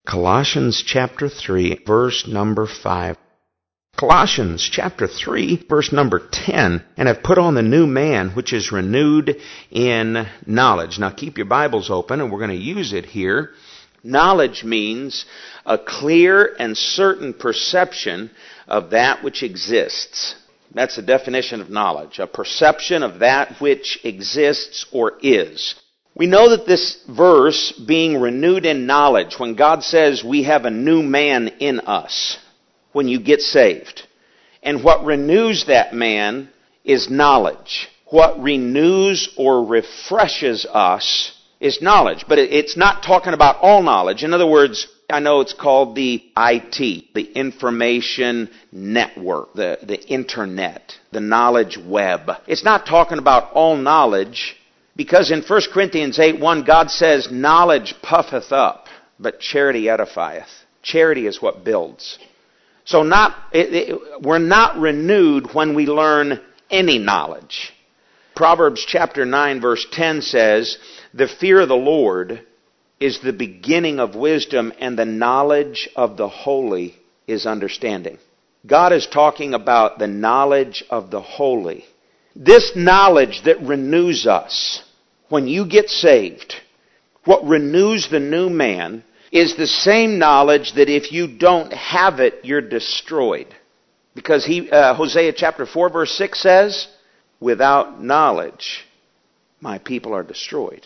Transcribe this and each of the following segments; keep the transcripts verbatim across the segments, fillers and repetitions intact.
Colossians chapter three, verse number five. Colossians chapter three, verse number ten. And have put on the new man, which is renewed in knowledge. Now keep your Bibles open, and we're going to use it here. Knowledge means a clear and certain perception of that which exists. That's the definition of knowledge. A perception of that which exists or is. We know that this verse, being renewed in knowledge, when God says we have a new man in us, when you get saved. And what renews that man is knowledge. What renews or refreshes us is knowledge. But it's not talking about all knowledge. In other words, I know it's called the I T, the information network, the, the internet, the knowledge web. It's not talking about all knowledge, because in First Corinthians eight one, God says, knowledge puffeth up, but charity edifieth. Charity is what builds. So not it, it, we're not renewed when we learn any knowledge. Proverbs chapter nine verse ten says, the fear of the Lord is the beginning of wisdom, and the knowledge of the holy is understanding. God is talking about the knowledge of the holy. This knowledge that renews us when you get saved, what renews the new man, is the same knowledge that if you don't have it, you're destroyed. Because he, uh, Hosea chapter four verse six says, without knowledge, my people are destroyed.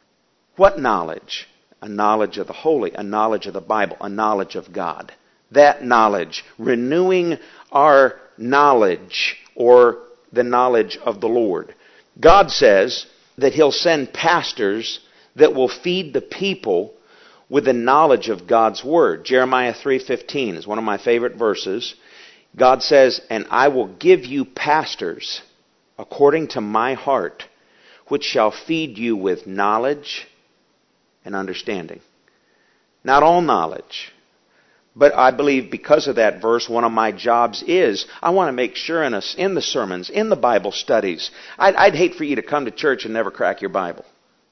What knowledge? A knowledge of the holy, a knowledge of the Bible, a knowledge of God. That knowledge, renewing our knowledge, or the knowledge of the Lord. God says that He'll send pastors that will feed the people with the knowledge of God's Word. Jeremiah three fifteen is one of my favorite verses. God says, and I will give you pastors according to my heart, which shall feed you with knowledge and understanding. Not all knowledge. But I believe because of that verse, one of my jobs is, I want to make sure in, us, in the sermons, in the Bible studies, I'd, I'd hate for you to come to church and never crack your Bible.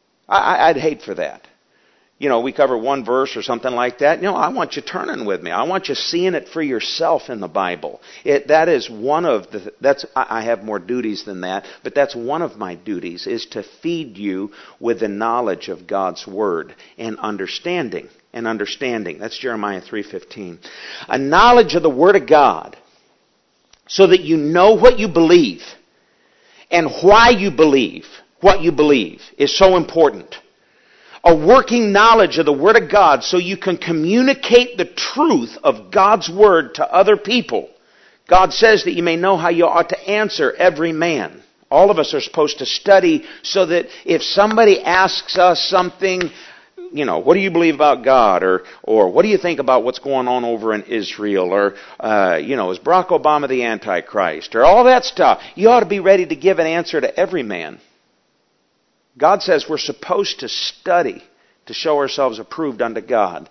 I, I'd hate for that. You know, we cover one verse or something like that. You know, I want you turning with me. I want you seeing it for yourself in the Bible. It, that is one of the, that's, I have more duties than that, but that's one of my duties, is to feed you with the knowledge of God's Word and understanding. And understanding. That's Jeremiah three fifteen. A knowledge of the Word of God, so that you know what you believe and why you believe what you believe, is so important. A working knowledge of the Word of God, so you can communicate the truth of God's Word to other people. God says that you may know how you ought to answer every man. All of us are supposed to study so that if somebody asks us something, you know, what do you believe about God? Or, or what do you think about what's going on over in Israel? Or, uh, you know, is Barack Obama the Antichrist? Or all that stuff. You ought to be ready to give an answer to every man. God says we're supposed to study to show ourselves approved unto God.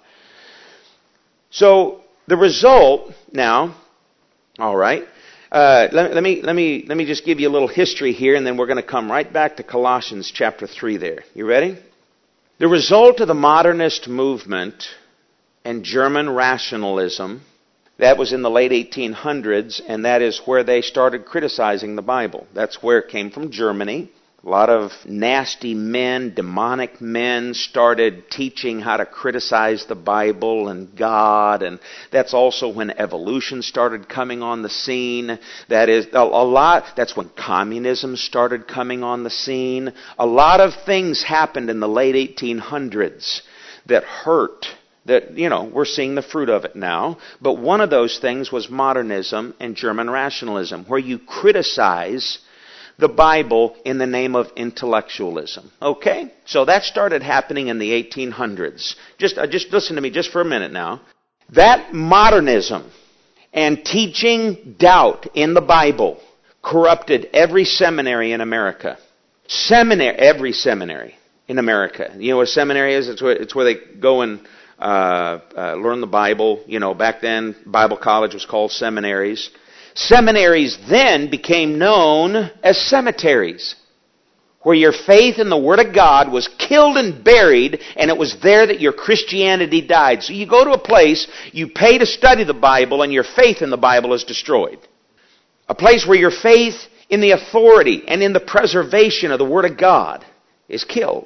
So, the result, now, all right, uh, let, let me, let me, let me just give you a little history here, and then we're going to come right back to Colossians chapter three there. You ready? The result of the modernist movement and German rationalism, that was in the late eighteen hundreds, and that is where they started criticizing the Bible. That's where it came from, Germany. A lot of nasty men, demonic men started teaching how to criticize the Bible and God, and that's also when evolution started coming on the scene. That is a, a lot. That's when communism started coming on the scene. A lot of things happened in the late eighteen hundreds that hurt. That, you know, we're seeing the fruit of it now. But one of those things was modernism and German rationalism, where you criticize the Bible in the name of intellectualism. Okay? So that started happening in the eighteen hundreds. Just, uh, just listen to me just for a minute now. That modernism and teaching doubt in the Bible corrupted every seminary in America. Seminary, every seminary in America. You know what a seminary is? It's where, it's where they go and uh, uh, learn the Bible. You know, back then, Bible college was called seminaries. Seminaries then became known as cemeteries. where your faith in the Word of God was killed and buried, and it was there that your Christianity died. So you go to a place, you pay to study the Bible, and your faith in the Bible is destroyed. A place where your faith in the authority and in the preservation of the Word of God is killed.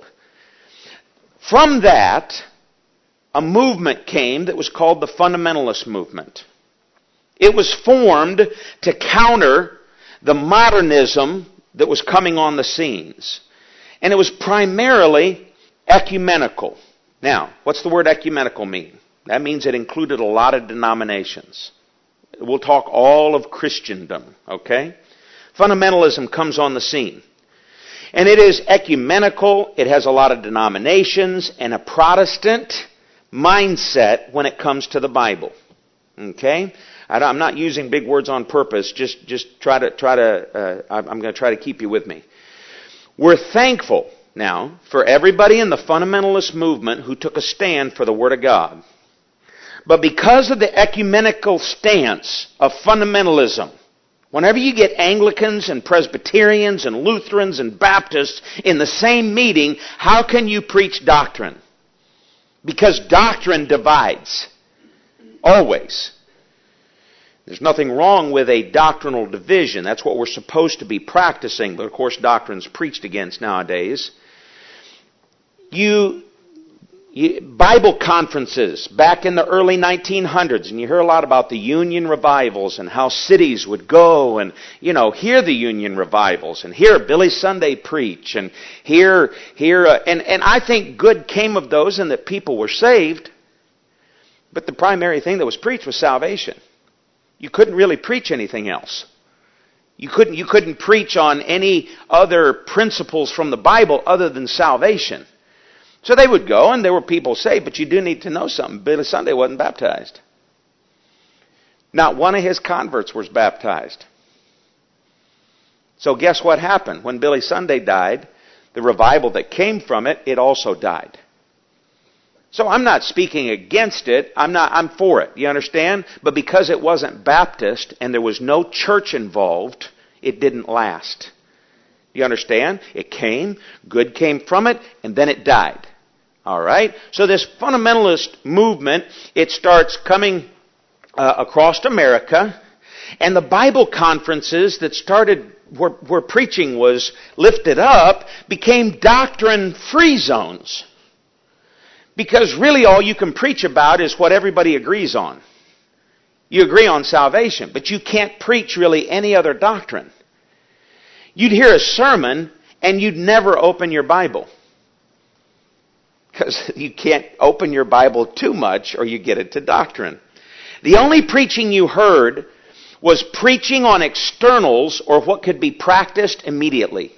From that, a movement came that was called the fundamentalist movement. It was formed to counter the modernism that was coming on the scenes. And it was primarily ecumenical. Now, what's the word ecumenical mean? That means it included a lot of denominations. We'll talk all of Christendom, okay? Fundamentalism comes on the scene. And it is ecumenical, it has a lot of denominations, and a Protestant mindset when it comes to the Bible. Okay? I'm not using big words on purpose, just, just try to, try to, uh, I'm going to try to keep you with me. We're thankful now for everybody in the fundamentalist movement who took a stand for the Word of God. But because of the ecumenical stance of fundamentalism, whenever you get Anglicans and Presbyterians and Lutherans and Baptists in the same meeting, how can you preach doctrine? Because doctrine divides. Always. There's nothing wrong with a doctrinal division. That's what we're supposed to be practicing. But of course doctrine's preached against nowadays. You... Bible conferences back in the early nineteen hundreds, and you hear a lot about the Union revivals and how cities would go and, you know, hear the Union revivals and hear Billy Sunday preach and hear, hear, uh, and, and I think good came of those and that people were saved. But the primary thing that was preached was salvation. You couldn't really preach anything else. You couldn't, you couldn't preach on any other principles from the Bible other than salvation. So they would go, and there were people saved, but you do need to know something. Billy Sunday wasn't baptized. Not one of his converts was baptized. So guess what happened? When Billy Sunday died, the revival that came from it, it also died. So I'm not speaking against it. I'm not, I'm for it. You understand? But because it wasn't Baptist and there was no church involved, it didn't last. You understand? It came, good came from it, and then it died. All right? So this fundamentalist movement, it starts coming uh, across America, and the Bible conferences that started where, where preaching was lifted up became doctrine-free zones. Because really all you can preach about is what everybody agrees on. You agree on salvation, but you can't preach really any other doctrine. You'd hear a sermon and you'd never open your Bible. Because you can't open your Bible too much or you get into doctrine. The only preaching you heard was preaching on externals or what could be practiced immediately.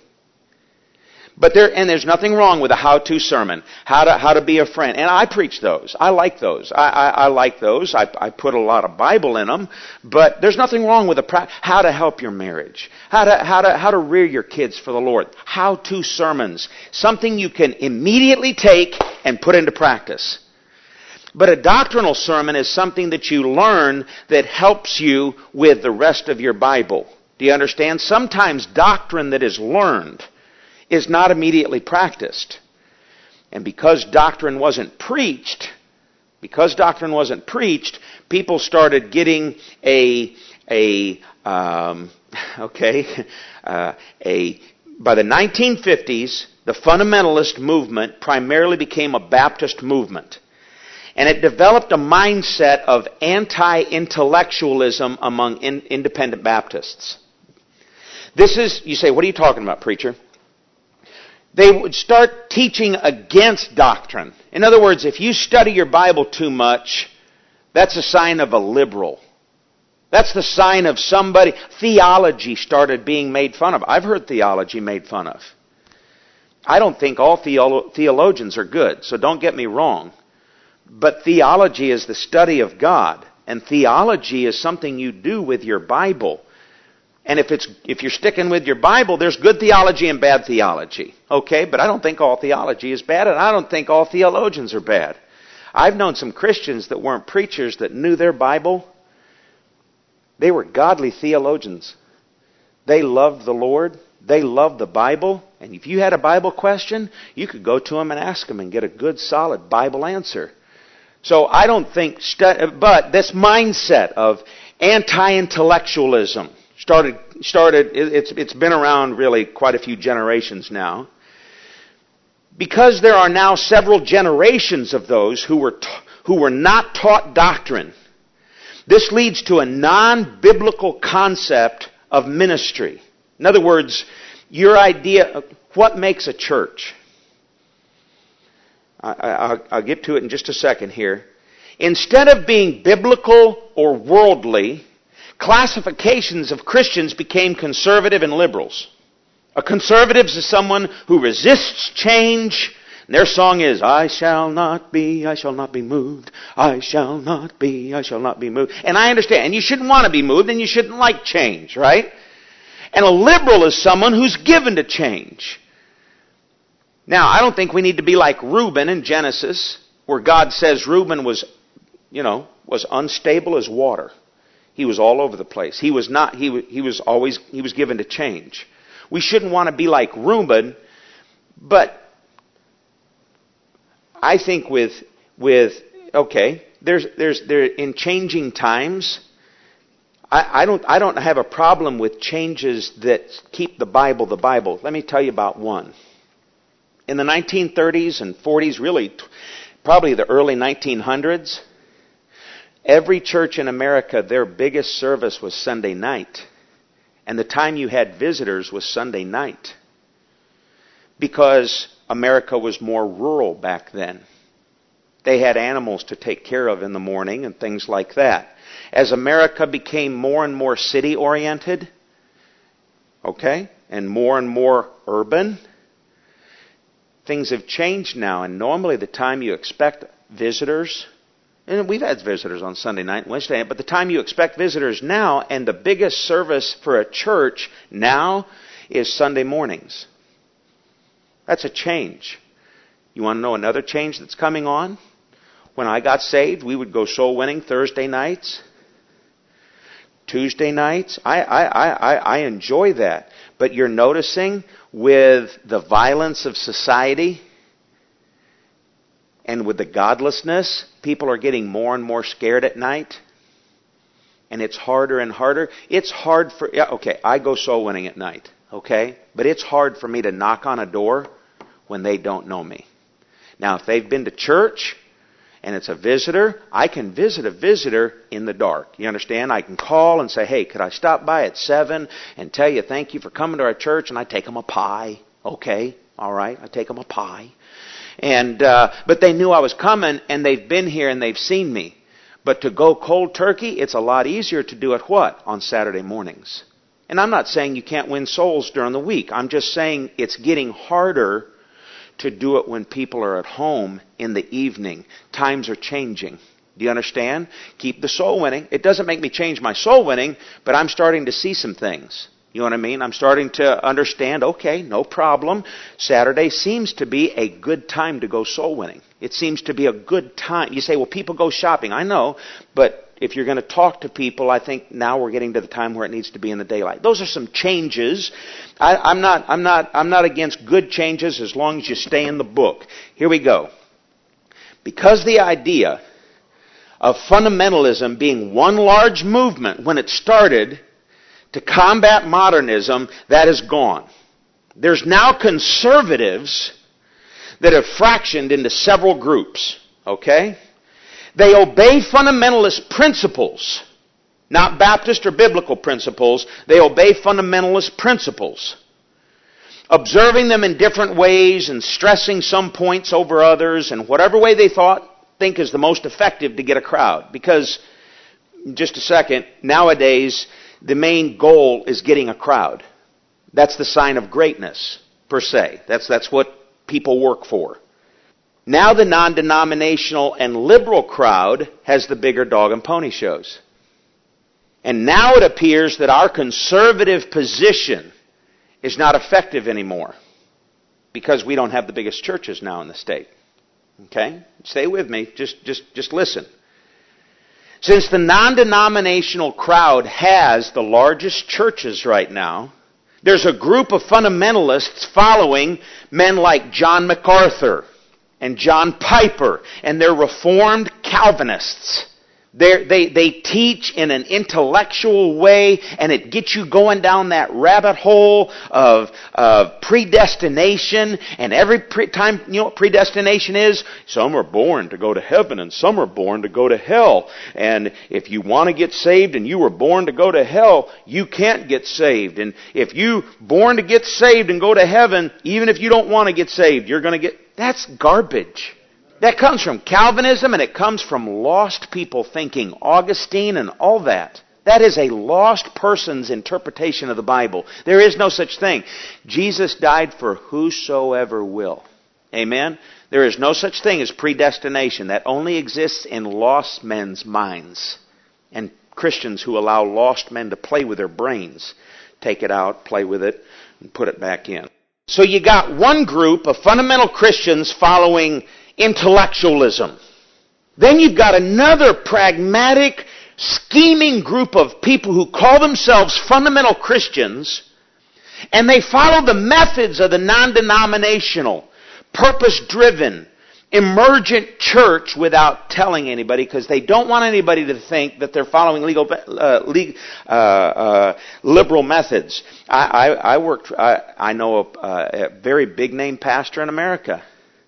But there, and there's nothing wrong with a how-to sermon, how to how to be a friend. And I preach those. I like those. I, I, I like those. I, I put a lot of Bible in them. But there's nothing wrong with a pra- how to help your marriage, how to how to how to rear your kids for the Lord. How-to sermons, something you can immediately take and put into practice. But a doctrinal sermon is something that you learn that helps you with the rest of your Bible. Do you understand? Sometimes doctrine that is learned is not immediately practiced. And because doctrine wasn't preached, because doctrine wasn't preached, people started getting a, a, um, okay, uh, a, by the nineteen fifties, the fundamentalist movement primarily became a Baptist movement. And it developed a mindset of anti-intellectualism among in, independent Baptists. This is, you say, what are you talking about, preacher? They would start teaching against doctrine. In other words, if you study your Bible too much, that's a sign of a liberal. That's the sign of somebody. Theology started being made fun of. I've heard theology made fun of. I don't think all theolo- theologians are good, so don't get me wrong. But theology is the study of God, and theology is something you do with your Bible. And if it's if you're sticking with your Bible, there's good theology and bad theology. Okay? But I don't think all theology is bad, and I don't think all theologians are bad. I've known some Christians that weren't preachers that knew their Bible. They were godly theologians. They loved the Lord. They love the Bible, and if you had a Bible question, you could go to them and ask them and get a good, solid Bible answer. So I don't think, stu- but this mindset of anti-intellectualism started, started it's, it's been around really quite a few generations now. Because there are now several generations of those who were, t- who were not taught doctrine, this leads to a non-biblical concept of ministry. In other words, your idea of what makes a church. I, I, I'll get to it in just a second here. Instead of being biblical or worldly, classifications of Christians became conservative and liberals. A conservative is someone who resists change. And their song is, I shall not be, I shall not be moved. I shall not be, I shall not be moved. And I understand. And you shouldn't want to be moved, and you shouldn't like change, right? And a liberal is someone who's given to change. Now, I don't think we need to be like Reuben in Genesis, where God says Reuben was, you know, was unstable as water. He was all over the place. He was not, he, he was always, he was given to change. We shouldn't want to be like Reuben, but I think with, with, okay, there's, there's, there, in changing times, I, I don't, I don't have a problem with changes that keep the Bible the Bible. Let me tell you about one. In the nineteen thirties and forties, really, probably the early nineteen hundreds, every church in America, their biggest service was Sunday night. And the time you had visitors was Sunday night. Because America was more rural back then. They had animals to take care of in the morning and things like that. As America became more and more city-oriented, okay, and more and more urban, things have changed now. And normally the time you expect visitors, and we've had visitors on Sunday night and Wednesday night, but the time you expect visitors now, and the biggest service for a church now is Sunday mornings. That's a change. You want to know another change that's coming on? When I got saved, we would go soul winning Thursday nights, Tuesday nights. I, I, I, I enjoy that. But you're noticing with the violence of society and with the godlessness, people are getting more and more scared at night. And it's harder and harder. It's hard for, yeah, okay, I go soul winning at night, okay? But it's hard for me to knock on a door when they don't know me. Now, if they've been to church and it's a visitor, I can visit a visitor in the dark. You understand? I can call and say, hey, could I stop by at seven and tell you thank you for coming to our church? And I take them a pie. Okay, all right, I take them a pie. And uh, but they knew I was coming, and they've been here and they've seen me. But to go cold turkey, it's a lot easier to do it what? On Saturday mornings. And I'm not saying you can't win souls during the week. I'm just saying it's getting harder to do it when people are at home in the evening. Times are changing. Do you understand? Keep the soul winning. It doesn't make me change my soul winning, but I'm starting to see some things. You know what I mean? I'm starting to understand, okay, no problem. Saturday seems to be a good time to go soul winning. It seems to be a good time. You say, well, people go shopping. I know, but if you're going to talk to people, I think now we're getting to the time where it needs to be in the daylight. Those are some changes. I, I'm not, I'm not, I'm not against good changes as long as you stay in the book. Here we go. Because the idea of fundamentalism being one large movement when it started to combat modernism, that is gone. There's now conservatives that have fractioned into several groups. Okay? They obey fundamentalist principles, not Baptist or biblical principles. They obey fundamentalist principles, observing them in different ways and stressing some points over others, and whatever way they thought think is the most effective to get a crowd. Because, just a second, nowadays the main goal is getting a crowd. That's the sign of greatness, per se. That's, that's what people work for. Now the non-denominational and liberal crowd has the bigger dog and pony shows. And now it appears that our conservative position is not effective anymore because we don't have the biggest churches now in the state. Okay? Stay with me. Just, just, just listen. Since the non-denominational crowd has the largest churches right now, There's a group of fundamentalists following men like John MacArthur and John Piper, and they're Reformed Calvinists. They're, they they teach in an intellectual way, and it gets you going down that rabbit hole of, of predestination. And every pre- time, you know what predestination is? Some are born to go to heaven, and some are born to go to hell. And if you want to get saved and you were born to go to hell, you can't get saved. And if you born to get saved and go to heaven, even if you don't want to get saved, you're going to get... That's garbage. That comes from Calvinism, and it comes from lost people thinking, Augustine and all that. That is a lost person's interpretation of the Bible. There is no such thing. Jesus died for whosoever will. Amen? There is no such thing as predestination. That only exists in lost men's minds. And Christians who allow lost men to play with their brains. Take it out, play with it, and put it back in. So you got one group of fundamental Christians following intellectualism. Then you've got another pragmatic, scheming group of people who call themselves fundamental Christians, and they follow the methods of the non-denominational, purpose-driven, emergent church without telling anybody, because they don't want anybody to think that they're following legal, uh, legal, uh, uh, liberal methods. I, I, I worked. I, I know a, a very big name pastor in America.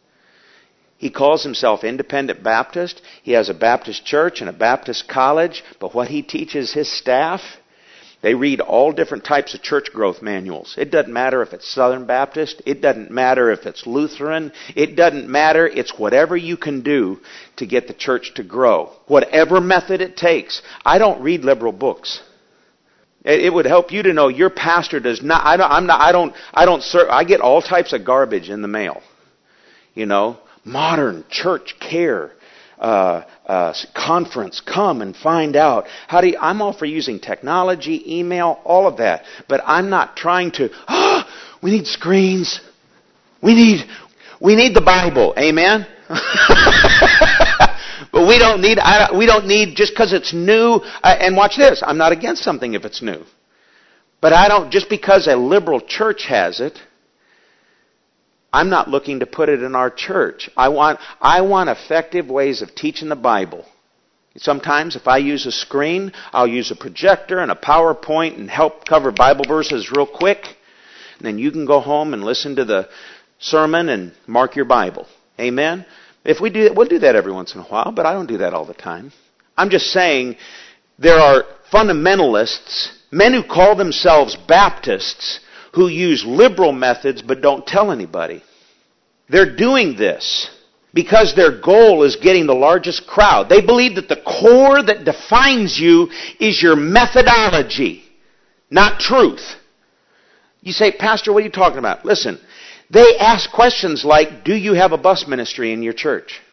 He calls himself Independent Baptist. He has a Baptist church and a Baptist college. But what he teaches his staff, they read all different types of church growth manuals. It doesn't matter if it's Southern Baptist. It doesn't matter if it's Lutheran. It doesn't matter. It's whatever you can do to get the church to grow. Whatever method it takes. I don't read liberal books. It would help you to know your pastor does not. I don't. I'm not. I don't. I don't serve. I get all types of garbage in the mail. You know. Modern church care uh, uh, conference. Come and find out. How do you, I'm all for using technology, email, all of that. But I'm not trying to, oh, we need screens. We need, we need the Bible. Amen? But we don't need, I, we don't need, just because it's new. Uh, and watch this. I'm not against something if it's new. But I don't, just because a liberal church has it, I'm not looking to put it in our church. I want I want effective ways of teaching the Bible. Sometimes if I use a screen, I'll use a projector and a PowerPoint and help cover Bible verses real quick. And then you can go home and listen to the sermon and mark your Bible. Amen? If we do that, we'll do that every once in a while, but I don't do that all the time. I'm just saying there are fundamentalists, men who call themselves Baptists, who use liberal methods but don't tell anybody. They're doing this because their goal is getting the largest crowd. They believe that the core that defines you is your methodology, not truth. You say, Pastor, what are you talking about? Listen, they ask questions like, do you have a bus ministry in your church?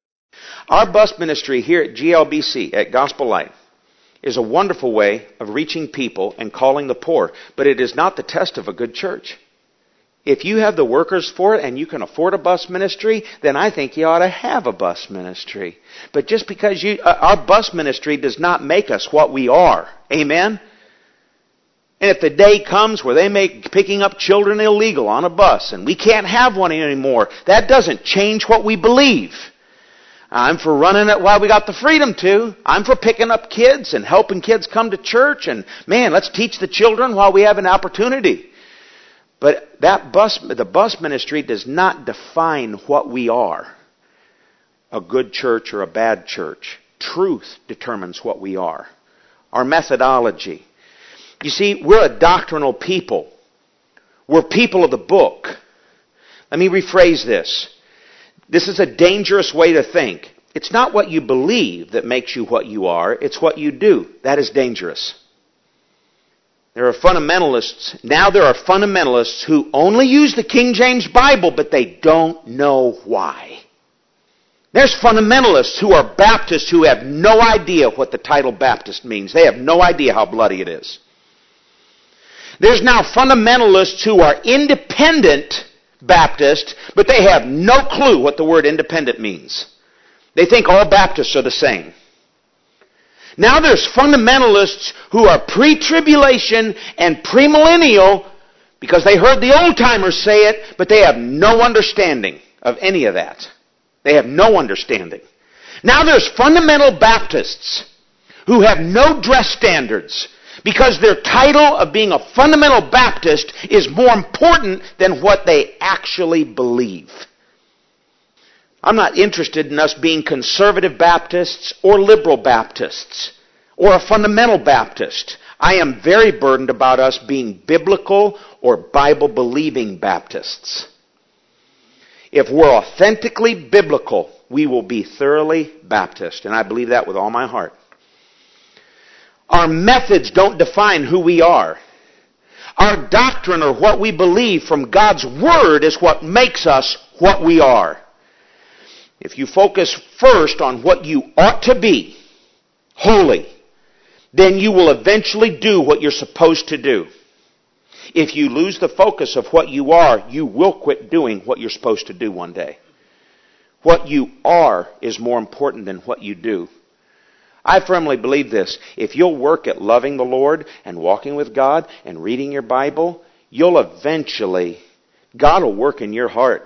Our bus ministry here at G L B C, at Gospel Light, is a wonderful way of reaching people and calling the poor. But it is not the test of a good church. If you have the workers for it and you can afford a bus ministry, then I think you ought to have a bus ministry. But just because you, uh, our bus ministry does not make us what we are. Amen? And if the day comes where they make picking up children illegal on a bus and we can't have one anymore, that doesn't change what we believe. I'm for running it while we got the freedom to. I'm for picking up kids and helping kids come to church. And man, let's teach the children while we have an opportunity. But that bus, the bus ministry does not define what we are. A good church or a bad church. Truth determines what we are. Our methodology. You see, we're a doctrinal people. We're people of the book. Let me rephrase this. This is a dangerous way to think. It's not what you believe that makes you what you are. It's what you do. That is dangerous. There are fundamentalists. Now there are fundamentalists who only use the King James Bible, but they don't know why. There's fundamentalists who are Baptists who have no idea what the title Baptist means. They have no idea how bloody it is. There's now fundamentalists who are independent Baptist, but they have no clue what the word independent means. They think all Baptists are the same. Now there's fundamentalists who are pre-tribulation and premillennial Because they heard the old-timers say it, but they have no understanding of any of that. They have no understanding. Now there's fundamental Baptists who have no dress standards because their title of being a fundamental Baptist is more important than what they actually believe. I'm not interested in us being conservative Baptists or liberal Baptists or a fundamental Baptist. I am very burdened about us being biblical or Bible-believing Baptists. If we're authentically biblical, we will be thoroughly Baptist, and I believe that with all my heart. Our methods don't define who we are. Our doctrine or what we believe from God's Word is what makes us what we are. If you focus first on what you ought to be, holy, then you will eventually do what you're supposed to do. If you lose the focus of what you are, you will quit doing what you're supposed to do one day. What you are is more important than what you do. I firmly believe this. If you'll work at loving the Lord and walking with God and reading your Bible, you'll eventually, God will work in your heart.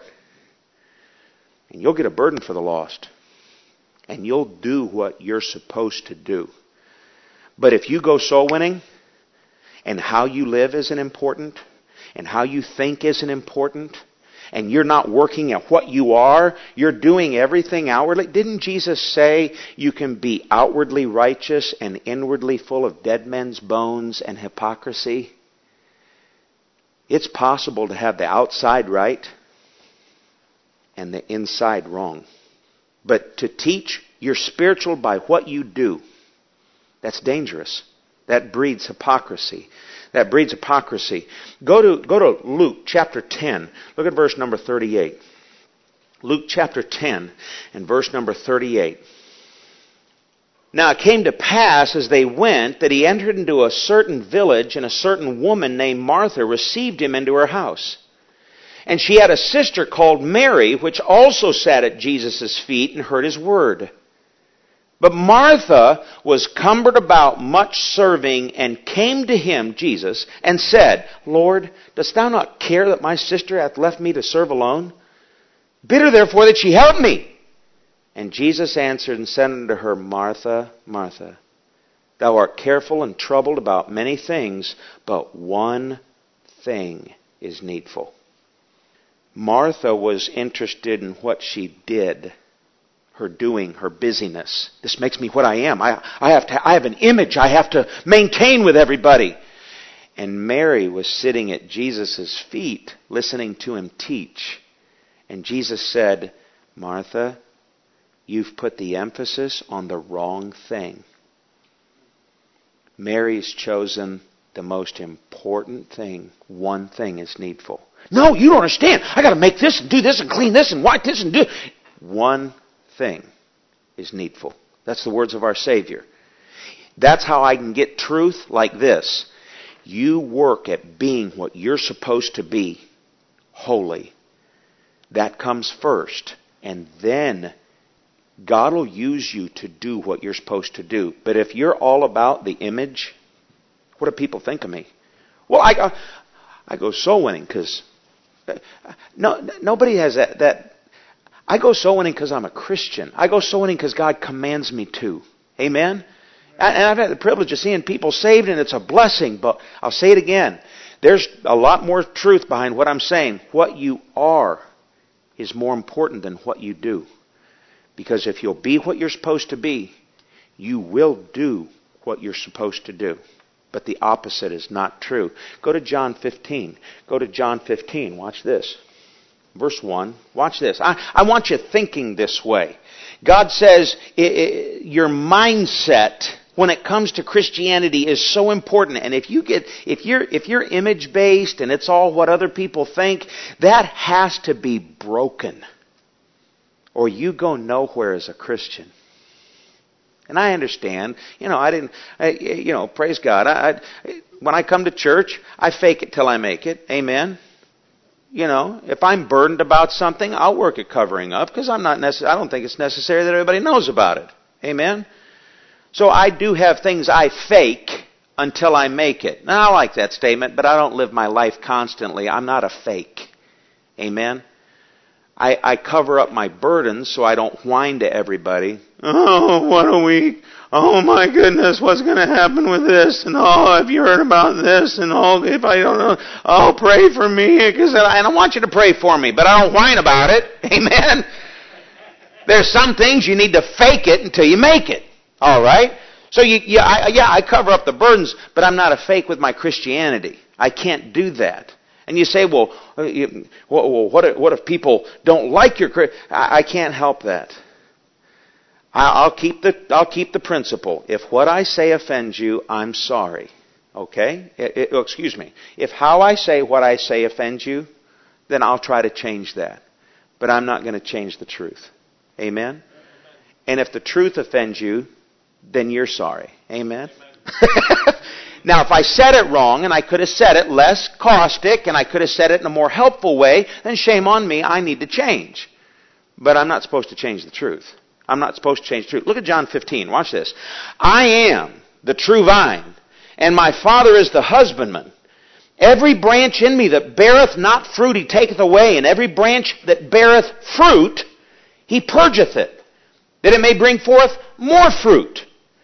And you'll get a burden for the lost. And you'll do what you're supposed to do. But if you go soul winning, and how you live isn't important, and how you think isn't important, and you're not working at what you are, you're doing everything outwardly. Didn't Jesus say you can be outwardly righteous and inwardly full of dead men's bones and hypocrisy? It's possible to have the outside right and the inside wrong. But to teach you're spiritual by what you do, that's dangerous. That breeds hypocrisy. That breeds hypocrisy. Go to, go to Luke chapter ten. Look at verse number thirty-eight. Luke chapter ten and verse number thirty-eight. Now it came to pass as they went that he entered into a certain village, and a certain woman named Martha received him into her house. And she had a sister called Mary, which also sat at Jesus' feet and heard his word. But Martha was cumbered about much serving, and came to him, Jesus, and said, Lord, dost thou not care that my sister hath left me to serve alone? Bid her therefore that she help me. And Jesus answered and said unto her, Martha, Martha, thou art careful and troubled about many things, but one thing is needful. Martha was interested in what she did. Her doing, her busyness. This makes me what I am. I, I have to, I have an image I have to maintain with everybody. And Mary was sitting at Jesus' feet, listening to him teach. And Jesus said, Martha, you've put the emphasis on the wrong thing. Mary's chosen the most important thing. One thing is needful. No, you don't understand. I got to make this and do this and clean this and wipe this and do. One thing is needful. That's the words of our Savior. That's how I can get truth like this. You work at being what you're supposed to be, holy. That comes first. And then God will use you to do what you're supposed to do. But if you're all about the image, what do people think of me? Well, I go, I go soul winning because no, nobody has that, that. I go soul winning because I'm a Christian. I go soul winning because God commands me to. Amen? And I've had the privilege of seeing people saved, and it's a blessing. But I'll say it again. There's a lot more truth behind what I'm saying. What you are is more important than what you do. Because if you'll be what you're supposed to be, you will do what you're supposed to do. But the opposite is not true. Go to John fifteen. Go to John fifteen. Watch this. Verse one. Watch this. I, I want you thinking this way. God says it, it, your mindset when it comes to Christianity is so important. And if you get if you're if you're image based and it's all what other people think, that has to be broken. Or you go nowhere as a Christian. And I understand, you know, I didn't, I, you know, praise God. I, I, when I come to church, I fake it till I make it. Amen. You know, if I'm burdened about something, I'll work at covering up because I'm not necess- I don't think it's necessary that everybody knows about it. Amen. So I do have things I fake until I make it. Now, I like that statement, but I don't live my life constantly. I'm not a fake. Amen? I, I cover up my burdens so I don't whine to everybody. Oh, what a week. Oh my goodness, what's going to happen with this? And oh, have you heard about this? And oh, if I don't know, oh, pray for me. Because I don't want you to pray for me, but I don't whine about it. Amen? There's some things you need to fake it until you make it. All right? So you, yeah, I, yeah, I cover up the burdens, but I'm not a fake with my Christianity. I can't do that. And you say, well, you, well what, if, what if people don't like your Christianity? I, I can't help that. I'll keep the I'll keep the principle. If what I say offends you, I'm sorry. Okay? It, it, excuse me. If how I say what I say offends you, then I'll try to change that. But I'm not going to change the truth. Amen? And if the truth offends you, then you're sorry. Amen? Now, if I said it wrong, and I could have said it less caustic, and I could have said it in a more helpful way, then shame on me, I need to change. But I'm not supposed to change the truth. I'm not supposed to change the truth. Look at John fifteen. Watch this. I am the true vine, and my Father is the husbandman. Every branch in me that beareth not fruit, he taketh away, and every branch that beareth fruit, he purgeth it, that it may bring forth more fruit.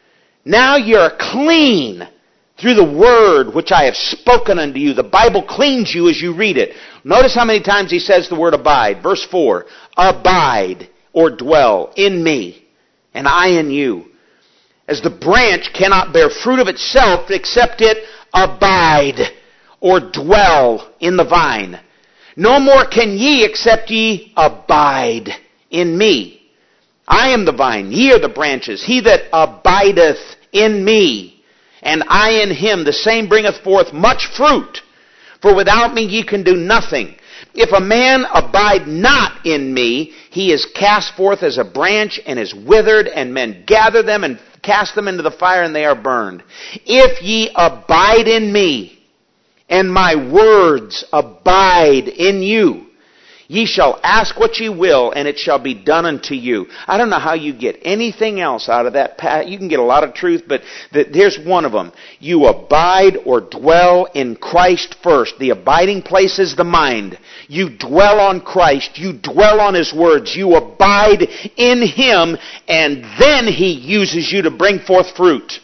Now you're clean through the word which I have spoken unto you. The Bible cleans you as you read it. Notice how many times he says the word abide. Verse four. Abide or dwell in me, and I in you. As the branch cannot bear fruit of itself except it abide or dwell in the vine. No more can ye except ye abide in me. I am the vine, ye are the branches. He that abideth in me, and I in him, the same bringeth forth much fruit. For without me ye can do nothing. If a man abide not in me, he is cast forth as a branch and is withered, and men gather them and cast them into the fire, and they are burned. If ye abide in me, and my words abide in you, ye shall ask what ye will, and it shall be done unto you. I don't know how you get anything else out of that. You can get a lot of truth, but here's one of them. You abide or dwell in Christ first. The abiding place is the mind. You dwell on Christ. You dwell on His words. You abide in Him, and then He uses you to bring forth fruit.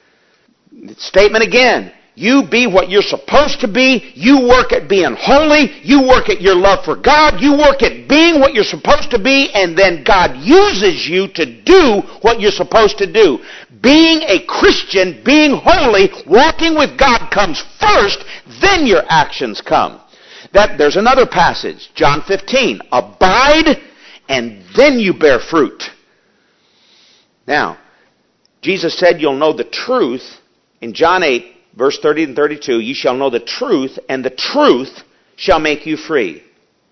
Statement again. You be what you're supposed to be. You work at being holy. You work at your love for God. You work at being what you're supposed to be, and then God uses you to do what you're supposed to do. Being a Christian, being holy, walking with God comes first, then your actions come. That there's another passage, John fifteen. Abide, and then you bear fruit. Now, Jesus said you'll know the truth in John eight. Verse thirty and thirty-two, ye shall know the truth, and the truth shall make you free.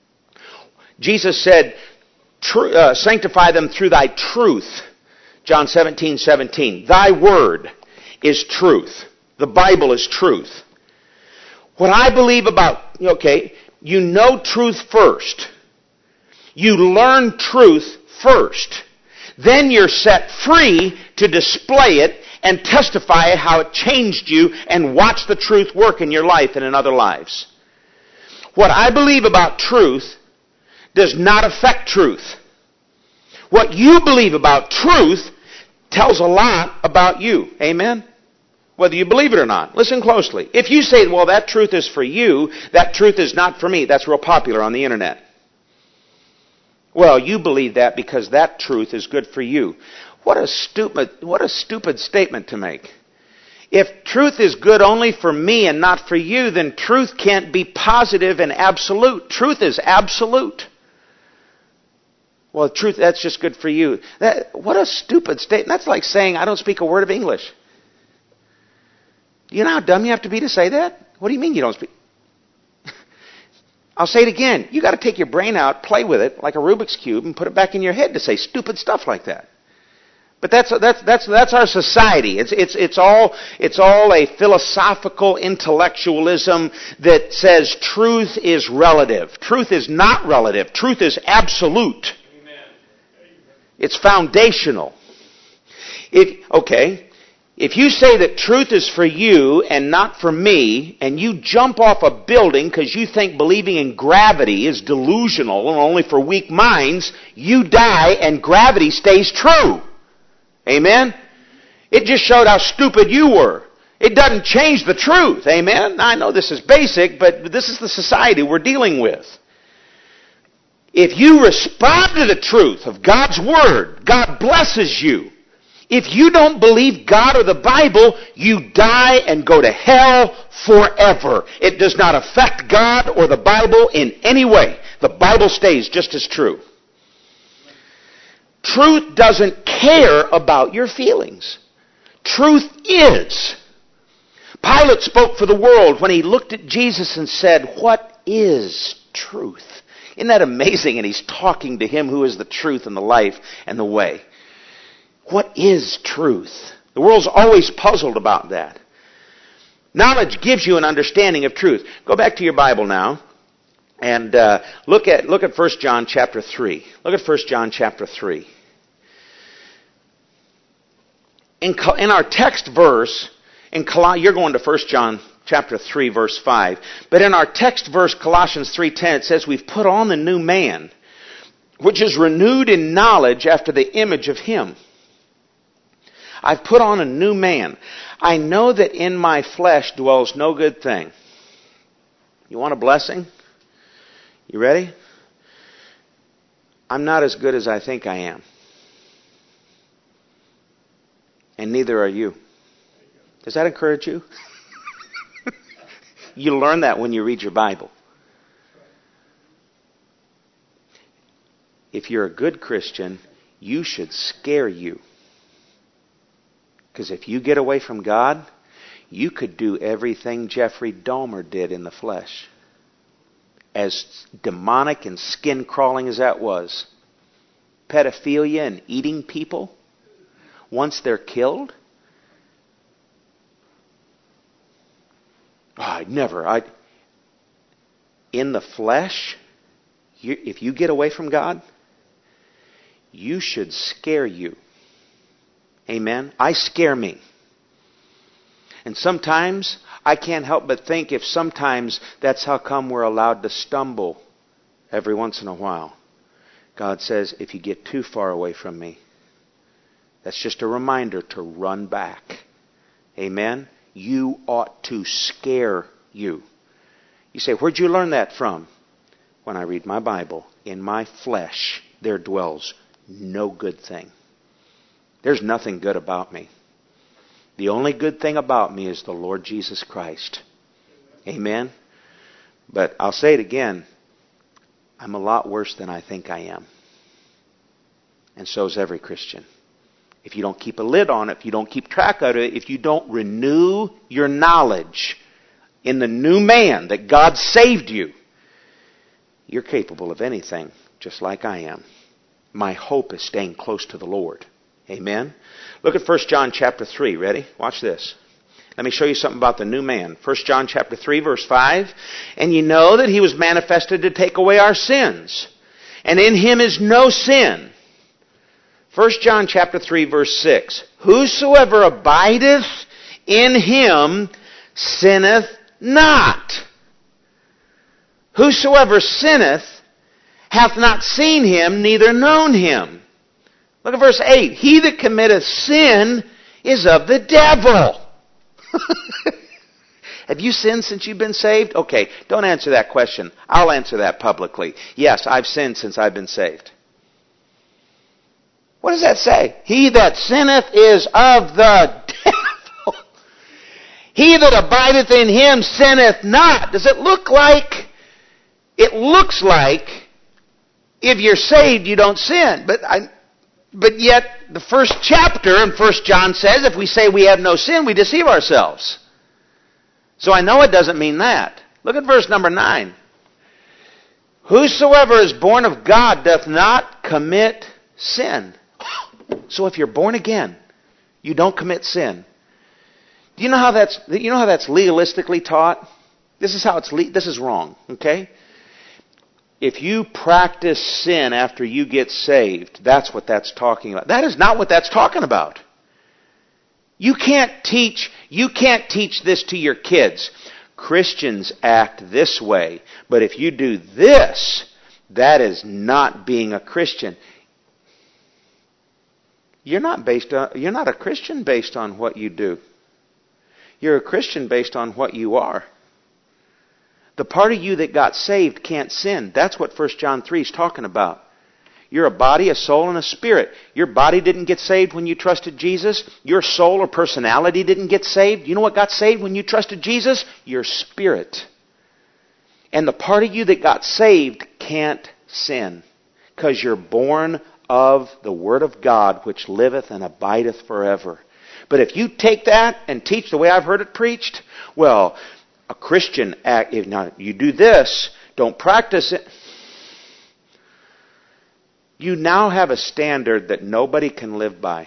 Jesus said, uh, sanctify them through thy truth. John seventeen, seventeen. Thy word is truth. The Bible is truth. What I believe about, okay, you know truth first. You learn truth first. Then you're set free to display it and testify how it changed you and watch the truth work in your life and in other lives. What I believe about truth does not affect truth. What you believe about truth tells a lot about you. Amen? Whether you believe it or not. Listen closely. If you say, well, that truth is for you, that truth is not for me, that's real popular on the internet. Well, you believe that because that truth is good for you. What a stupid, what a stupid statement to make. If truth is good only for me and not for you, then truth can't be positive and absolute. Truth is absolute. Well, truth, that's just good for you. That, what a stupid statement. That's like saying, I don't speak a word of English. Do you know how dumb you have to be to say that? What do you mean you don't speak? I'll say it again. You got to take your brain out, play with it like a Rubik's Cube, and put it back in your head to say stupid stuff like that. But that's that's that's that's our society. It's it's it's all it's all a philosophical intellectualism that says truth is relative. Truth is not relative. Truth is absolute. Amen. It's foundational. It okay. If you say that truth is for you and not for me, and you jump off a building because you think believing in gravity is delusional and only for weak minds, you die and gravity stays true. Amen? It just showed how stupid you were. It doesn't change the truth. Amen? I know this is basic, but this is the society we're dealing with. If you respond to the truth of God's Word, God blesses you. If you don't believe God or the Bible, you die and go to hell forever. It does not affect God or the Bible in any way. The Bible stays just as true. Truth doesn't care about your feelings. Truth is. Pilate spoke for the world when he looked at Jesus and said, "What is truth?" Isn't that amazing? And he's talking to him who is the truth and the life and the way. What is truth? The world's always puzzled about that. Knowledge gives you an understanding of truth. Go back to your Bible now and uh, look at look at First John chapter three. Look at First John chapter three. In, in our text verse, in Col- you're going to First John chapter three, verse five. But in our text verse, Colossians three ten, it says, "We've put on the new man, which is renewed in knowledge after the image of him." I've put on a new man. I know that in my flesh dwells no good thing. You want a blessing? You ready? I'm not as good as I think I am. And neither are you. Does that encourage you? You learn that when you read your Bible. If you're a good Christian, you should scare you. Because if you get away from God, you could do everything Jeffrey Dahmer did in the flesh. As demonic and skin-crawling as that was. Pedophilia and eating people. Once they're killed. Oh, I'd never. I in the flesh, you, if you get away from God, you should scare you. Amen? I scare me. And sometimes I can't help but think if sometimes that's how come we're allowed to stumble every once in a while. God says, if you get too far away from me, that's just a reminder to run back. Amen? You ought to scare you. You say, where'd you learn that from? When I read my Bible, in my flesh there dwells no good thing. There's nothing good about me. The only good thing about me is the Lord Jesus Christ. Amen? But I'll say it again. I'm a lot worse than I think I am. And so is every Christian. If you don't keep a lid on it, if you don't keep track of it, if you don't renew your knowledge in the new man that God saved you, you're capable of anything, just like I am. My hope is staying close to the Lord. Amen? Look at First John chapter three. Ready? Watch this. Let me show you something about the new man. First John chapter three, verse five. "And ye know that he was manifested to take away our sins. And in him is no sin." First John chapter three, verse six. "Whosoever abideth in him sinneth not. Whosoever sinneth hath not seen him, neither known him." Look at verse eight. "He that committeth sin is of the devil." Have you sinned since you've been saved? Okay, don't answer that question. I'll answer that publicly. Yes, I've sinned since I've been saved. What does that say? He that sinneth is of the devil. He that abideth in him sinneth not. Does it look like, it looks like if you're saved you don't sin. But I, but yet the first chapter in First John says if we say we have no sin, we deceive ourselves. So I know it doesn't mean that. Look at verse number nine. "Whosoever is born of God doth not commit sin." So if you're born again, you don't commit sin. Do you know how that's, you know how that's legalistically taught? This is how it's, le- this is wrong, okay? If you practice sin after you get saved, that's what that's talking about. That is not what that's talking about. You can't teach, you can't teach this to your kids. Christians act this way, but if you do this, that is not being a Christian. You're not based on, you're not a Christian based on what you do. You're a Christian based on what you are. The part of you that got saved can't sin. That's what First John three is talking about. You're a body, a soul, and a spirit. Your body didn't get saved when you trusted Jesus. Your soul or personality didn't get saved. You know what got saved when you trusted Jesus? Your spirit. And the part of you that got saved can't sin, because you're born of the Word of God, which liveth and abideth forever. But if you take that and teach the way I've heard it preached, well, a Christian act, if now you do this, don't practice it. You now have a standard that nobody can live by.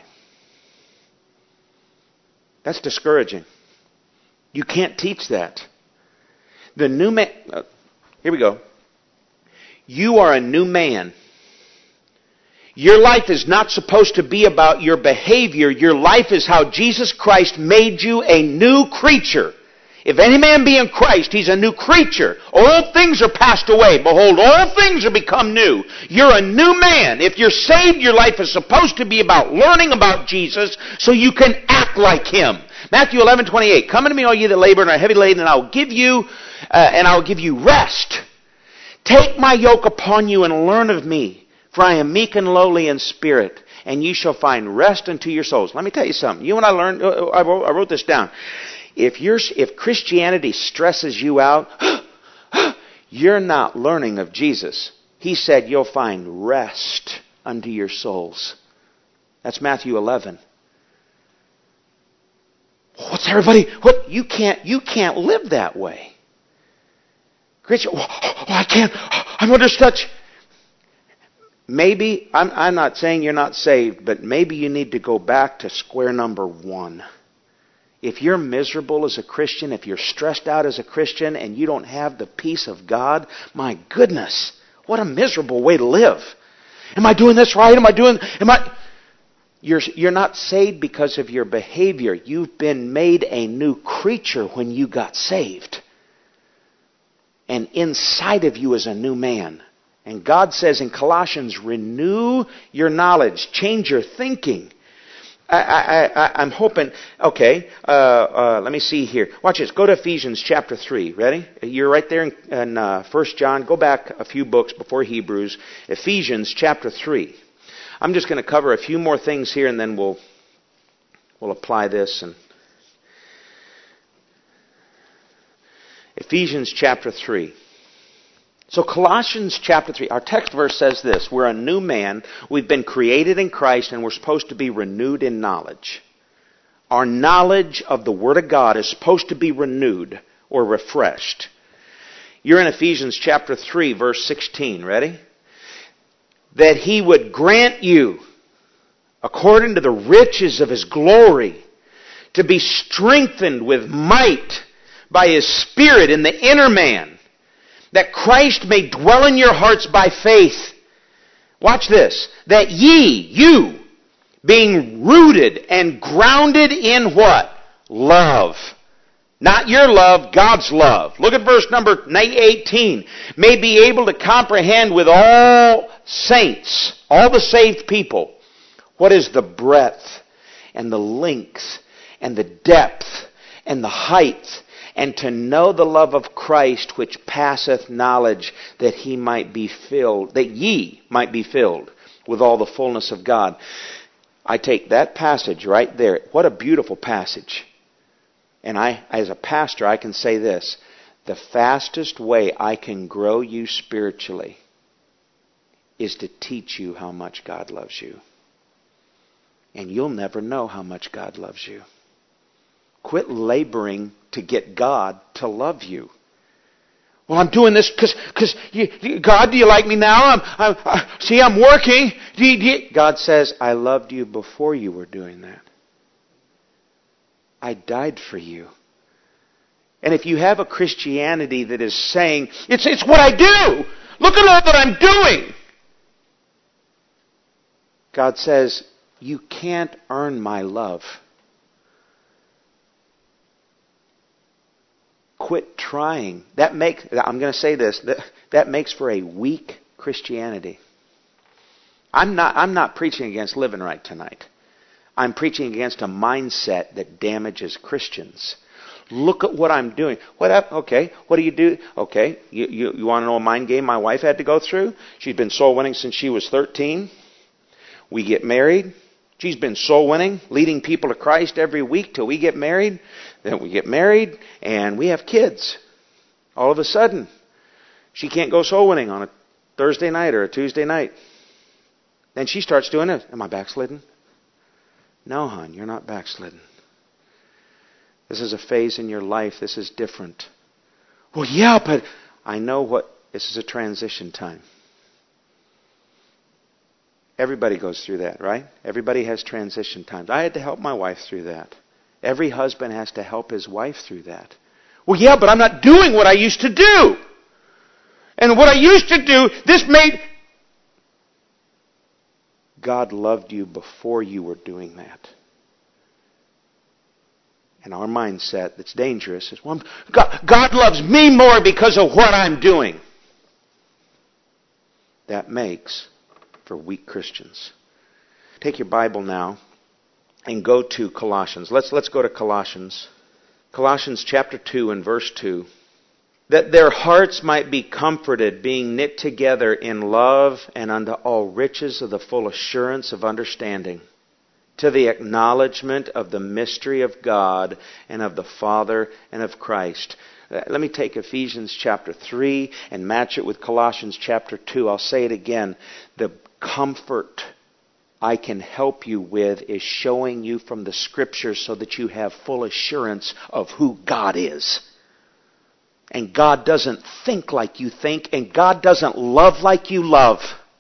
That's discouraging. You can't teach that. The new man, uh, here we go. You are a new man. Your life is not supposed to be about your behavior. Your life is how Jesus Christ made you a new creature. If any man be in Christ, he's a new creature. Old things are passed away. Behold, all things are become new. You're a new man. If you're saved, your life is supposed to be about learning about Jesus so you can act like Him. Matthew eleven twenty-eight. Come unto me, all ye that labor and are heavy laden, and I will give you, uh, and I will give you rest. Take my yoke upon you and learn of me, for I am meek and lowly in spirit, and ye shall find rest unto your souls. Let me tell you something. You and I learned, uh, I, wrote, I wrote this down. If you're, if Christianity stresses you out, you're not learning of Jesus. He said you'll find rest unto your souls. That's Matthew eleven. What's everybody? What you can't you can't live that way. Christian, oh, I can't. I'm under such. Maybe I'm, I'm not saying you're not saved, but maybe you need to go back to square number one. If you're miserable as a Christian, if you're stressed out as a Christian, and you don't have the peace of God, my goodness, what a miserable way to live. Am I doing this right? Am I doing, am I... You're, you're not saved because of your behavior. You've been made a new creature when you got saved. And inside of you is a new man. And God says in Colossians, renew your knowledge, change your thinking. I, I, I, I'm hoping, okay, uh, uh, let me see here. Watch this. Go to Ephesians chapter three. Ready? You're right there in, in uh, First John. Go back a few books before Hebrews. Ephesians chapter three. I'm just going to cover a few more things here, and then we'll we'll apply this. And Ephesians chapter three. So Colossians chapter three, our text verse says this: we're a new man, we've been created in Christ, and we're supposed to be renewed in knowledge. Our knowledge of the Word of God is supposed to be renewed or refreshed. You're in Ephesians chapter three, verse sixteen. Ready? That He would grant you, according to the riches of His glory, to be strengthened with might by His Spirit in the inner man, that Christ may dwell in your hearts by faith. Watch this. That ye, you, being rooted and grounded in what? Love. Not your love, God's love. Look at verse number eighteen. May be able to comprehend with all saints, all the saved people, what is the breadth and the length and the depth and the height, and to know the love of Christ which passeth knowledge, that he might be filled, that ye might be filled with all the fullness of God. I take that passage right there. What a beautiful passage. And I, as a pastor, I can say this: the fastest way I can grow you spiritually is to teach you how much God loves you. And you'll never know how much God loves you. Quit laboring to get God to love you. Well, I'm doing this because, because you, God, do you like me now? I'm, I'm, I, see, I'm working. Do you, do you? God says, I loved you before you were doing that. I died for you. And if you have a Christianity that is saying, it's, it's what I do. Look at all that I'm doing. God says, you can't earn my love. quit trying. That makes, I'm going to say this, that, that makes for a weak Christianity. I'm not, I'm not preaching against living right tonight. I'm preaching against a mindset that damages Christians. Look at what I'm doing. What up? Okay. What do you do? Okay. You, you, you want to know a mind game my wife had to go through? She's been soul winning since she was thirteen. We get married. She's been soul winning, leading people to Christ every week till we get married. Then we get married and we have kids. All of a sudden, she can't go soul winning on a Thursday night or a Tuesday night. Then she starts doing it. Am I backslidden? No, hon, you're not backslidden. This is a phase in your life. This is different. Well, yeah, but I know what, this is a transition time. Everybody goes through that, right? Everybody has transition times. I had to help my wife through that. Every husband has to help his wife through that. Well, yeah, but I'm not doing what I used to do. And what I used to do, this made... God loved you before you were doing that. And our mindset that's dangerous is, well, God, God loves me more because of what I'm doing. That makes for weak Christians. Take your Bible now and go to Colossians. Let's, let's go to Colossians. Colossians chapter two and verse two. That their hearts might be comforted, being knit together in love and unto all riches of the full assurance of understanding, to the acknowledgement of the mystery of God and of the Father and of Christ. Let me take Ephesians chapter three and match it with Colossians chapter two. I'll say it again. The comfort I can help you with is showing you from the Scriptures so that you have full assurance of who God is. And God doesn't think like you think, and God doesn't love like you love.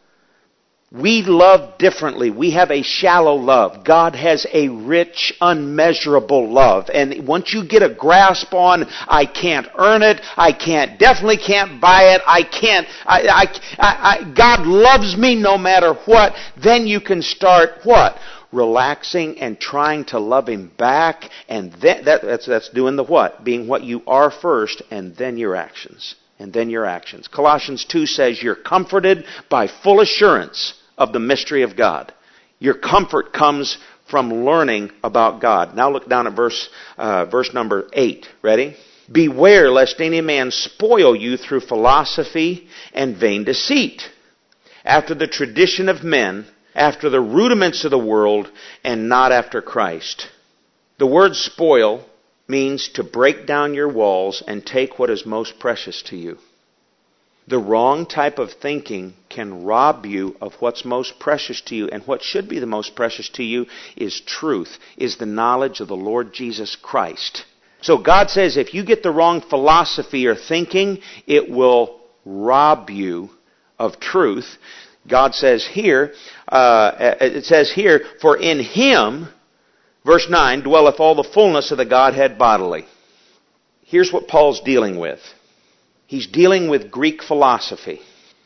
We love differently. We have a shallow love. God has a rich, unmeasurable love. And once you get a grasp on, I can't earn it, I can't, definitely can't buy it, I can't, I, I, I, I, God loves me no matter what, then you can start what? Relaxing and trying to love Him back. And then, that, that's, that's doing the what? Being what you are first, and then your actions. And then your actions. Colossians two says you're comforted by full assurance of the mystery of God. Your comfort comes from learning about God. Now look down at verse uh, verse number eight. Ready? Beware lest any man spoil you through philosophy and vain deceit, after the tradition of men, after the rudiments of the world, and not after Christ. The word spoil means to break down your walls and take what is most precious to you. The wrong type of thinking can rob you of what's most precious to you. And what should be the most precious to you is truth, is the knowledge of the Lord Jesus Christ. So God says if you get the wrong philosophy or thinking, it will rob you of truth. God says here, uh, it says here, for in Him, verse nine, dwelleth all the fullness of the Godhead bodily. Here's what Paul's dealing with. He's dealing with Greek philosophy.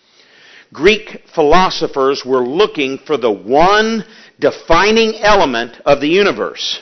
Greek philosophers were looking for the one defining element of the universe.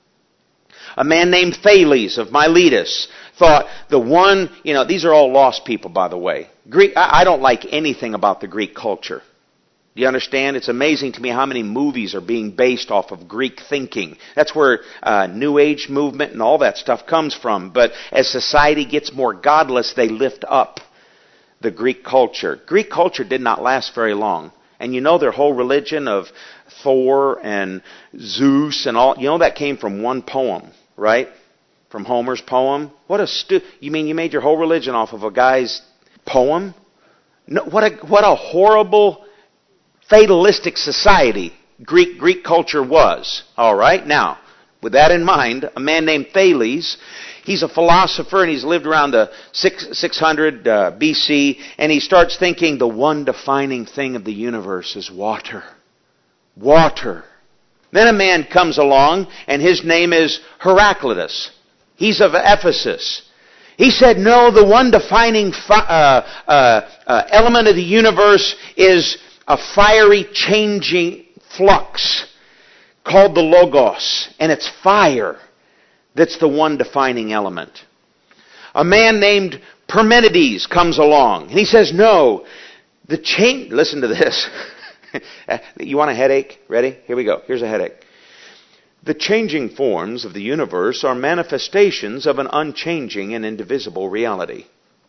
A man named Thales of Miletus thought the one, you know, these are all lost people, by the way. Greek, I, I don't like anything about the Greek culture. Do you understand? It's amazing to me how many movies are being based off of Greek thinking. That's where uh, New Age movement and all that stuff comes from. But as society gets more godless, they lift up the Greek culture. Greek culture did not last very long. And you know their whole religion of Thor and Zeus and all, you know that came from one poem, right? From Homer's poem. What a stu- you mean you made your whole religion off of a guy's poem? No, what a what a horrible fatalistic society Greek Greek culture was. All right? Now, with that in mind, a man named Thales, he's a philosopher and he's lived around the six hundred uh, B C, and he starts thinking the one defining thing of the universe is water. Water. Then a man comes along and his name is Heraclitus. He's of Ephesus. He said, no, the one defining fi- uh, uh, uh, element of the universe is a fiery changing flux called the Logos. And it's fire that's the one defining element. A man named Parmenides comes along, and he says, no, the change, listen to this. You want a headache? Ready? Here we go. Here's a headache. The changing forms of the universe are manifestations of an unchanging and indivisible reality.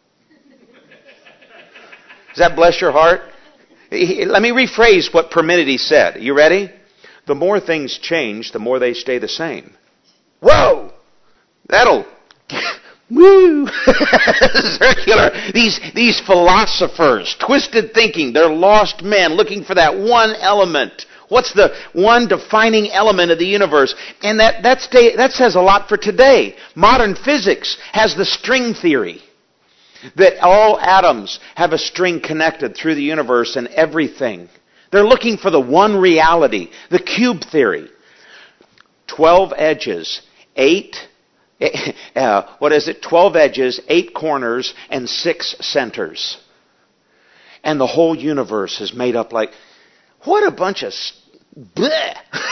Does that bless your heart? Let me rephrase what Parmenides said. You ready? The more things change, the more they stay the same. Whoa! That'll... Woo! Circular. These, these philosophers, twisted thinking, they're lost men looking for that one element. What's the one defining element of the universe? And that, that, stay, that says a lot for today. Modern physics has the string theory. That all atoms have a string connected through the universe and everything. They're looking for the one reality. The cube theory. Twelve edges, eight... Uh, what is it? Twelve edges, eight corners, and six centers. And the whole universe is made up like, what a bunch of, bleh.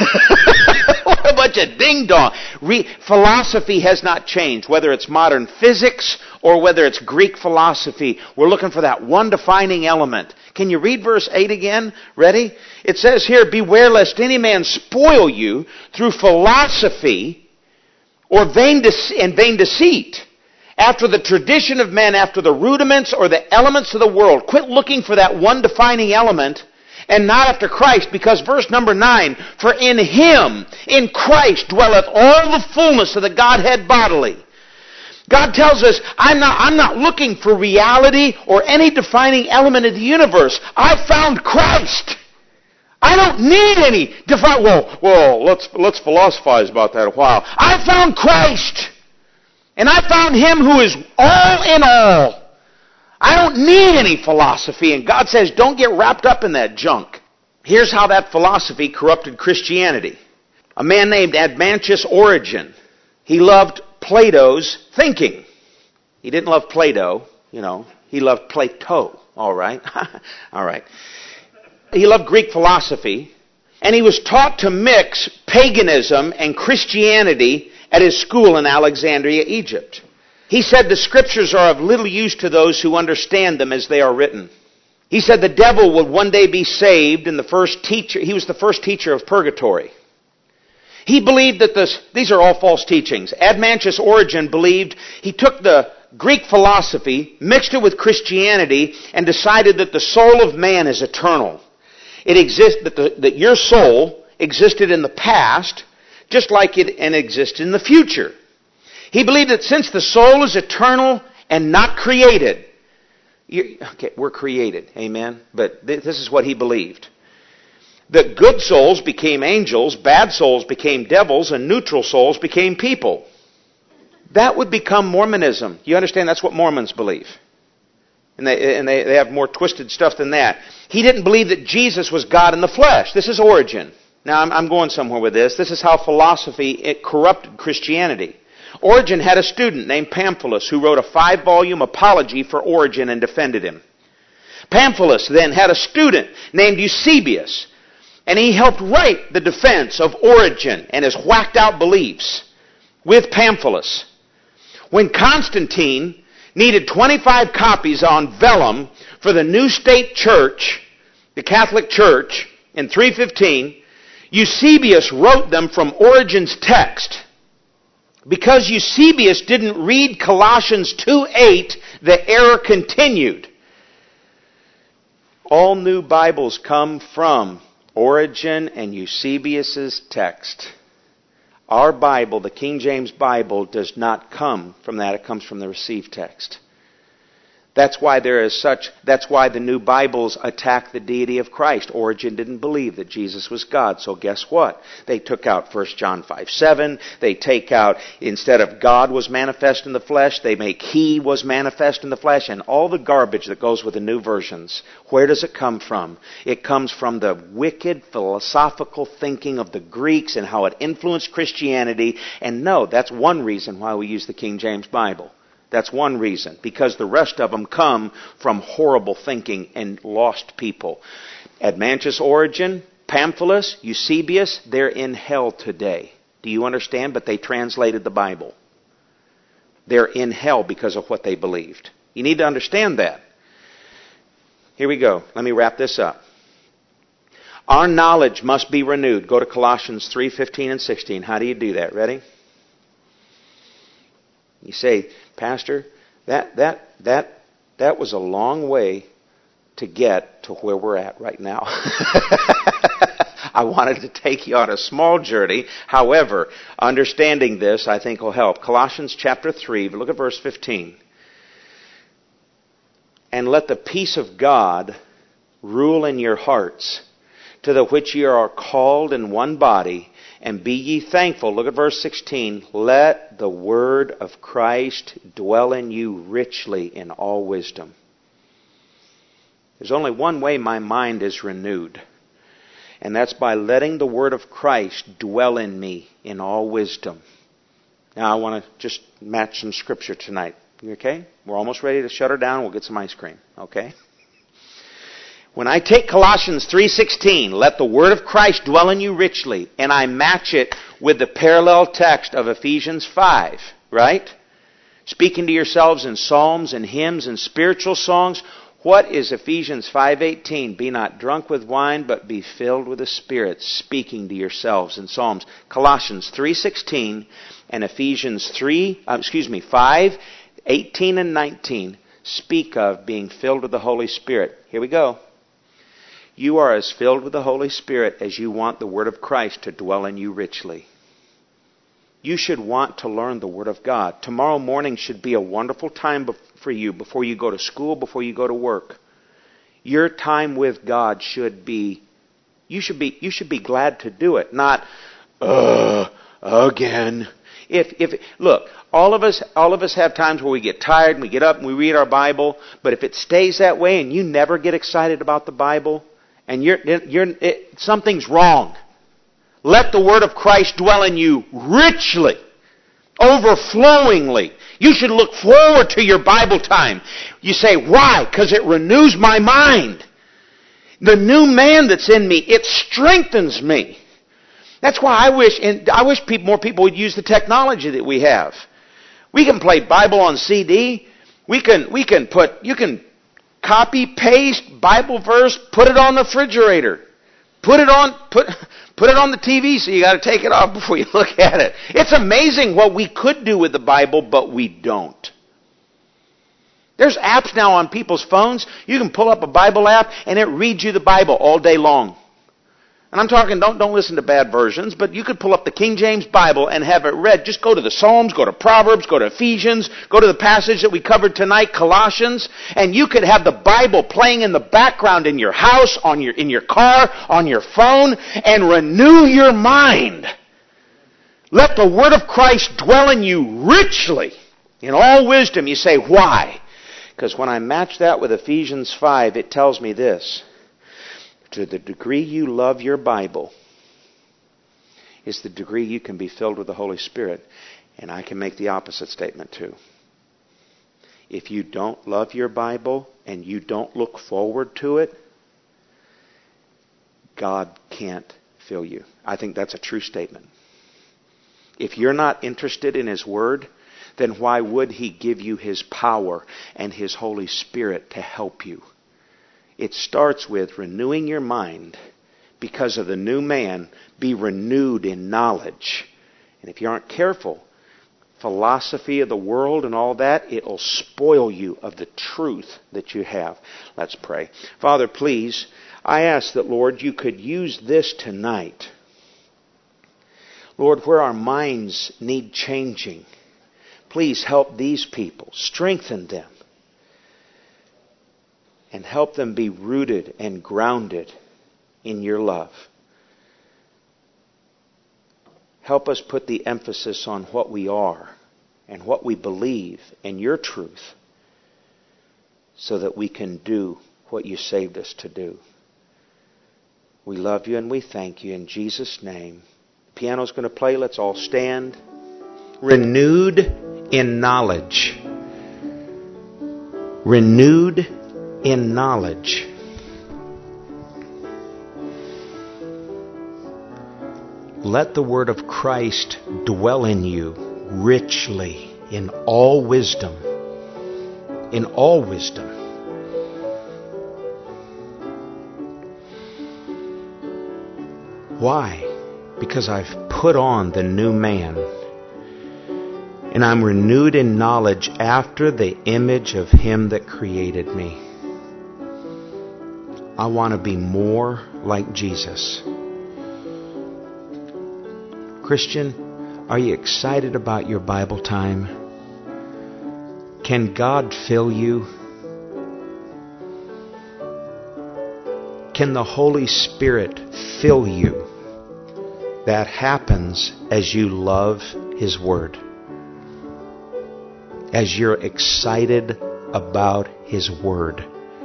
What a bunch of ding-dong. Re- philosophy has not changed, whether it's modern physics or whether it's Greek philosophy. We're looking for that one defining element. Can you read verse eight again? Ready? It says here, beware lest any man spoil you through philosophy or vain de- and vain deceit, after the tradition of men, after the rudiments or the elements of the world. Quit looking for that one defining element and not after Christ, because verse number nine, for in Him, in Christ, dwelleth all the fullness of the Godhead bodily. God tells us, I'm not, I'm not looking for reality or any defining element of the universe. I've found Christ. I don't need any define. Well, well, let's let's philosophize about that a while. I found Christ, and I found Him who is all in all. I don't need any philosophy, and God says, don't get wrapped up in that junk. Here's how that philosophy corrupted Christianity. A man named Admantius Origen, he loved Plato's thinking. He didn't love Plato, you know. He loved Plato. All right, all right. He loved Greek philosophy, and he was taught to mix paganism and Christianity at his school in Alexandria, Egypt. He said the scriptures are of little use to those who understand them as they are written. He said the devil would one day be saved, and the first teacher, he was the first teacher of purgatory. He believed that this, these are all false teachings. Admantius Origen believed, he took the Greek philosophy, mixed it with Christianity, and decided that the soul of man is eternal. It exists, that, the, that your soul existed in the past, just like it and exists in the future. He believed that since the soul is eternal and not created, okay, we're created, amen? But this is what he believed. That good souls became angels, bad souls became devils, and neutral souls became people. That would become Mormonism. You understand? That's what Mormons believe. And they, and they, they have more twisted stuff than that. He didn't believe that Jesus was God in the flesh. This is Origen. Now, I'm, I'm going somewhere with this. This is how philosophy, it corrupted Christianity. Origen had a student named Pamphilus who wrote a five-volume apology for Origen and defended him. Pamphilus then had a student named Eusebius, and he helped write the defense of Origen and his whacked-out beliefs with Pamphilus. When Constantine needed twenty-five copies on vellum for the new state church, the Catholic Church, in three fifteen, Eusebius wrote them from Origen's text. Because Eusebius didn't read Colossians two eight, the error continued. All new Bibles come from Origen and Eusebius' text. Our Bible, the King James Bible, does not come from that. It comes from the received text. That's why there is such, that's why the new Bibles attack the deity of Christ. Origen didn't believe that Jesus was God, so guess what? They took out First John five seven. They take out, instead of God was manifest in the flesh, they make He was manifest in the flesh, and all the garbage that goes with the new versions. Where does it come from? It comes from the wicked philosophical thinking of the Greeks and how it influenced Christianity. And no, that's one reason why we use the King James Bible. That's one reason, because the rest of them come from horrible thinking and lost people. Admantius Origen, Pamphilus, Eusebius, they're in hell today. Do you understand? But they translated the Bible. They're in hell because of what they believed. You need to understand that. Here we go. Let me wrap this up. Our knowledge must be renewed. Go to Colossians three fifteen and sixteen. How do you do that? Ready? You say, Pastor, that that that that was a long way to get to where we're at right now. I wanted to take you on a small journey. However, understanding this, I think, will help. Colossians chapter three, look at verse fifteen. And let the peace of God rule in your hearts, to the which ye are called in one body, and be ye thankful. Look at verse sixteen. Let the word of Christ dwell in you richly in all wisdom. There's only one way my mind is renewed, and that's by letting the word of Christ dwell in me in all wisdom. Now I want to just match some scripture tonight. You okay? We're almost ready to shut her down. We'll get some ice cream. Okay? When I take Colossians three sixteen, let the word of Christ dwell in you richly, and I match it with the parallel text of Ephesians five, right? Speaking to yourselves in psalms and hymns and spiritual songs. What is Ephesians five eighteen? Be not drunk with wine, but be filled with the Spirit, speaking to yourselves in psalms. Colossians three sixteen and Ephesians three, uh, excuse me, five eighteen and nineteen speak of being filled with the Holy Spirit. Here we go. You are as filled with the Holy Spirit as you want the Word of Christ to dwell in you richly. You should want to learn the Word of God. Tomorrow morning should be a wonderful time for you before you go to school, before you go to work. Your time with God should be, you should be, you should be glad to do it, not, uh, again. If, if, look, all of us, all of us have times where we get tired and we get up and we read our Bible, but if it stays that way and you never get excited about the Bible, and you're, you're, it, something's wrong. Let the word of Christ dwell in you richly, overflowingly. You should look forward to your Bible time. You say, why? Because it renews my mind. The new man that's in me, it strengthens me. That's why I wish, and I wish people, more people would use the technology that we have. We can play Bible on C D. We can, we can put, you can copy, paste, Bible verse, put it on the refrigerator. Put it on, put, put it on the T V, so you got to take it off before you look at it. It's amazing what we could do with the Bible, but we don't. There's apps now on people's phones. You can pull up a Bible app, and it reads you the Bible all day long. And I'm talking, don't, don't listen to bad versions, but you could pull up the King James Bible and have it read. Just go to the Psalms, go to Proverbs, go to Ephesians, go to the passage that we covered tonight, Colossians, and you could have the Bible playing in the background in your house, on your, in your car, on your phone, and renew your mind. Let the word of Christ dwell in you richly, in all wisdom. You say, why? Because when I match that with Ephesians five, it tells me this. To the degree you love your Bible is the degree you can be filled with the Holy Spirit. And I can make the opposite statement too. If you don't love your Bible and you don't look forward to it, God can't fill you. I think that's a true statement. If you're not interested in His Word, then why would He give you His power and His Holy Spirit to help you? It starts with renewing your mind because of the new man. Be renewed in knowledge. And if you aren't careful, philosophy of the world and all that, it will spoil you of the truth that you have. Let's pray. Father, please, I ask that, Lord, you could use this tonight. Lord, where our minds need changing, please help these people. Strengthen them. And help them be rooted and grounded in your love. Help us put the emphasis on what we are and what we believe in your truth so that we can do what you saved us to do. We love you and we thank you in Jesus' name. The piano's going to play. Let's all stand. Renewed in knowledge. Renewed in knowledge. Let the word of Christ dwell in you richly. in all wisdom. In all wisdom. Why? Because I've put on the new man. And I'm renewed in knowledge after the image of Him that created me. I want to be more like Jesus. Christian, are you excited about your Bible time? Can God fill you? Can the Holy Spirit fill you? That happens as you love His Word. As you're excited about His Word.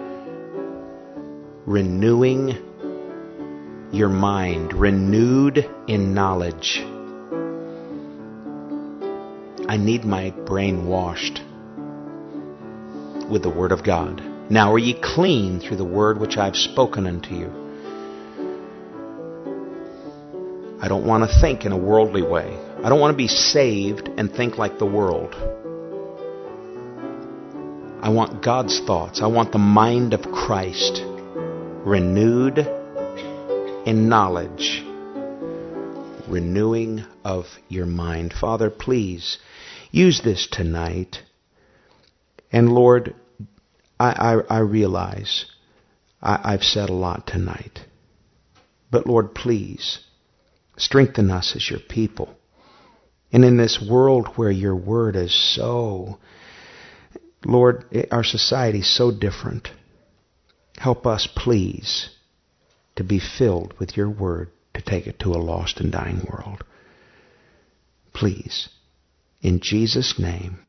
Renewing your mind. Renewed in knowledge. I need my brain washed with the Word of God. Now are ye clean through the word which I've spoken unto you. I don't want to think in a worldly way. I don't want to be saved and think like the world. I want God's thoughts. I want the mind of Christ, renewed in knowledge, renewing of your mind. Father, please use this tonight. And Lord, I, I, I realize I, I've said a lot tonight. But Lord, please strengthen us as your people. And in this world where your word is so, Lord, our society is so different. Help us, please, to be filled with your word to take it to a lost and dying world. Please, in Jesus' name.